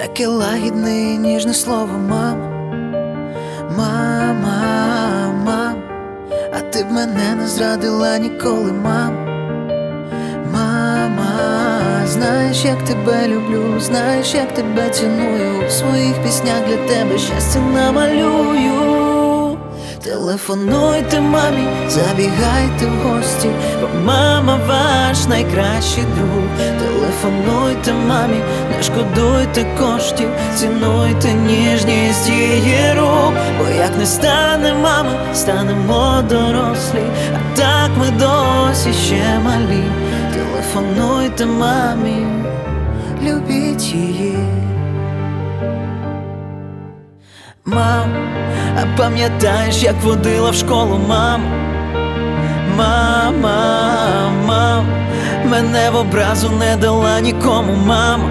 таке лагідне і ніжне слово, мама. Мама, мам, а ти б мене не зрадила ніколи, мам. Мама, знаєш, як тебе люблю, знаєш, як тебе ціную. У своїх піснях для тебе щастя намалюю. Телефонуйте мамі, забігайте в гості, бо мама ваш найкращий друг. Телефонуйте мамі, не шкодуйте коштів, цінуйте ніжність її рук. Бо як не стане мама, станемо дорослі, а так ми досі ще малі. Телефонуйте мамі, любіть її. Мам, а пам'ятаєш, як водила в школу, мам? Мама, мам, мене в образу не дала нікому, мама.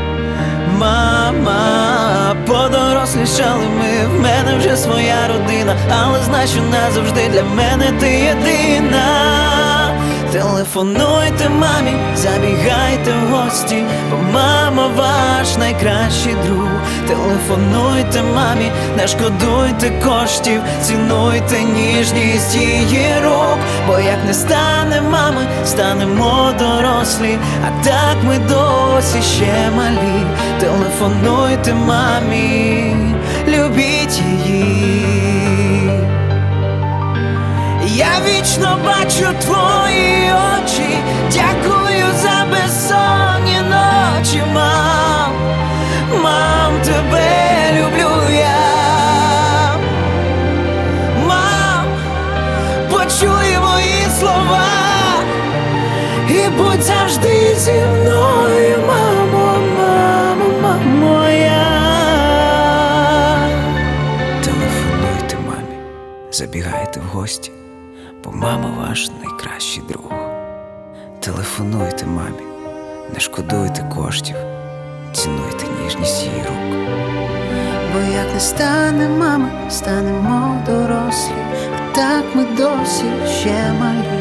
Мама, подорослішали ми, в мене вже своя родина, але знай, що назавжди для мене ти єдина. Телефонуйте мамі, забігайте в гості, бо мама ваш найкращий друг. Телефонуйте мамі, не шкодуйте коштів, цінуйте ніжність її рук. Бо як не стане мами, станемо дорослі, а так ми досі ще малі. Телефонуйте мамі, любіть її. Я вічно бачу твої очі, дякую за безсонні ночі, мам. Мам, тебе люблю я. Мам, почуй мої слова і будь завжди зі мною, мамо, мамо, мамо моя. Телефонуйте мамі, забігайте в гості, бо мама ваш найкращий друг. Телефонуйте мамі, не шкодуйте коштів, цінуйте ніжність її рук. Бо як не стане мама, станемо дорослі, а так ми досі ще малі.